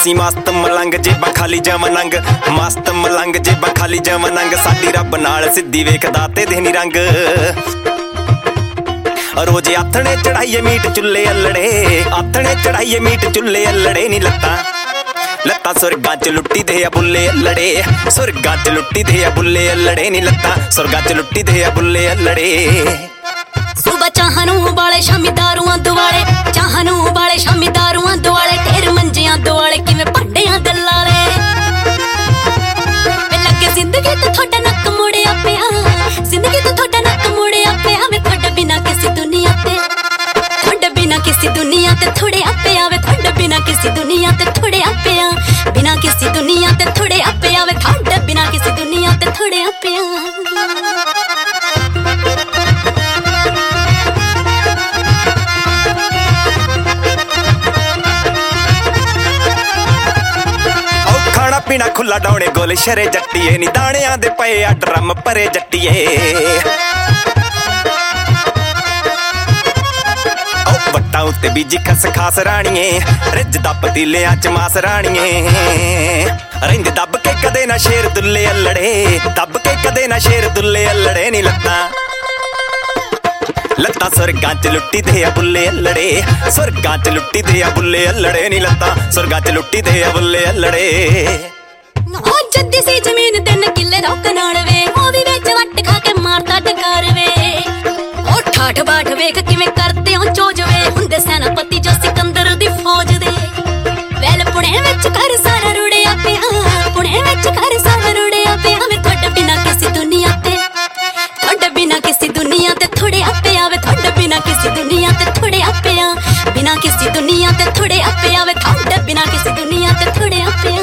असी मस्त मलंग जेबां खाली जावां नंग, मस्त मलंग जेबां खाली जावां नंग। साडी रब नाल सिद्धी वेखदा ते देनी रंग। रोज आथणे चढ़ाइए मीट चुल्ले अल्लड़े, आथणे चढ़ाइए मीट चुल्ले अल्लड़े नी लत्तां लत्तां सुरगां च लुट्टी दे आ बुल्ले अल्लड़े, सुरगां च लुट्टी दे आ बुल्ले अल्लड़े नी लत्तां सुरगां च लुट्टी दे आ बुल्ले अल्लड़े। सुबह चाहनू वाले शामी दारूआं दुआले, चाहनू वाले शामी दारूआं दुआले। ढेर मंजियां दुआले किवें भांडियां दलाले। वे लगे जिंदगी तो थोड़ा नक मुड़िया पिया, जिंदगी तो थोड़ा नक मुड़िया पिया। वे थोड़े बिना किसी दुनिया ते, थोड़े बिना किसी दुनिया ते थोड़े पिया। वे थोड़े बिना किसी दुनिया ते थोड़े पिया, बिना किसी दुनिया ते थोड़े पिया। वे थोड़े बिना किसी दुनिया ते थोड़े पिया। पीना खुला डौने गोल शरे जट्टिए नी दाणियां दे पए आ ड्रम भरे जट्टिए। वट्टां उत्ते बीजी खस खास राणिए, रिज दब दिलियां च मास राणिए। रहिंदे दब के कदे ना शेर दुल्ले अल्लड़े, दब के कदे ना शेर दुल्ले अल्लड़े नी लत्तां लत्तां सुरगां च लुट्टी दे आ बुल्ले अल्लड़े, सुरगां च लुट्टी दे आ बुल्ले अल्लड़े नी लत्तां सुरगां च लुट्टी दे आ बुल्ले अल्लड़े। ओ जद्दी सी जमीन 3 किल्ले रोक नाल वे, ओ वी विच वट खा के मारदा डकार वे। ओ ठाठ बाठ वेख किवें करदे ओ चोज वे, हुंदे सेनापति जो सिकंदर दी फौज दे। वैल पुणे विच घर सारा रुड़िया पिया, पुणे विच घर सारा रुड़िया पिया। वे थोड़े बिना किसी दुनिया ते, थोड़े बिना किसी दुनिया ते थोड़े पिया। वे थोड़े बिना किसी दुनिया ते थोड़े पिया, बिना किसी दुनिया ते थोड़े पिया। वे थोड़े बिना किसी दुनिया ते थोड़े पिया।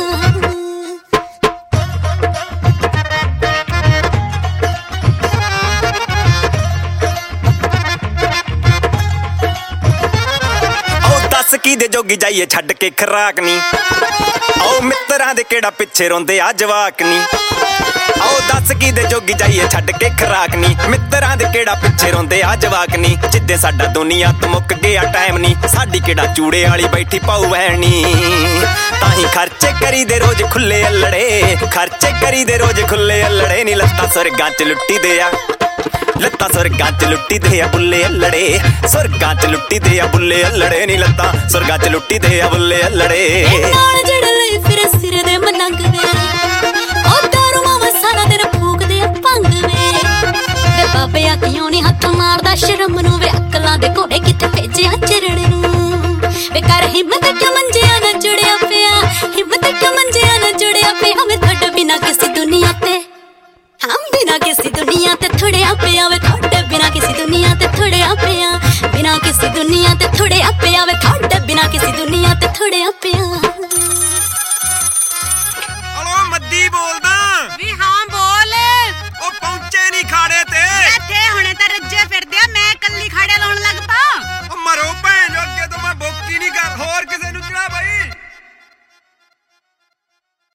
की दे जोगी जाइए छड्ड के खराक नी, आओ मित्तरां दे केड़ा पिछे रोंदे आ जवाक नी। आओ दस की दे जोगी जाइए छड्ड के खराक नी, मित्तरां दे केड़ा पिछे रोंदे आ जवाक नी। जिद्दे साडा दुनिया तो मुक गया टाइम नी, साडी केड़ा चूड़े वाली बैठी पाऊ वैन नी। ताही खर्चे करी दे रोज खुले अल्लड़े, खर्चे करी दे रोज खुले अल्लड़े नी लत्तां सुरगां च लुट्टी दे आ, लत्तां सुरगां च लुट्टी दे आ बुल्ले अल्लड़े, सुरगां च लुट्टी दे आ बुल्ले अल्लड़े नी लत्तां सुरगां च लुट्टी दे आ बुल्ले अल्लड़े। नाल जड़ लई फिर सिर दे मलंग वे, ओ दारूआं वा सारा दिन फूकदे भंग वे। वे बाबे आ क्यों नी हत्थ मारदा शर्म नूं, वे अकलां दे घोड़े किथे भेजिया चरण नूं। वे कर हिम्मत क्यों मंजिया ना जुड़िया पिया, हिम्मत क्यों मंजिया ना जुड़िया पिया। वे थोड़े बिना किसी दुनिया ते, हम बिना किसी दुनिया ते थोड़े पिया। वे थोड़े बिना किसी दुनिया ते थोड़े पिया, बिना किसी दुनिया ते थोड़े पिया। वे थोड़े बिना किसी दुनिया ते थोड़े पिया। हलो मद्दी बोलदा।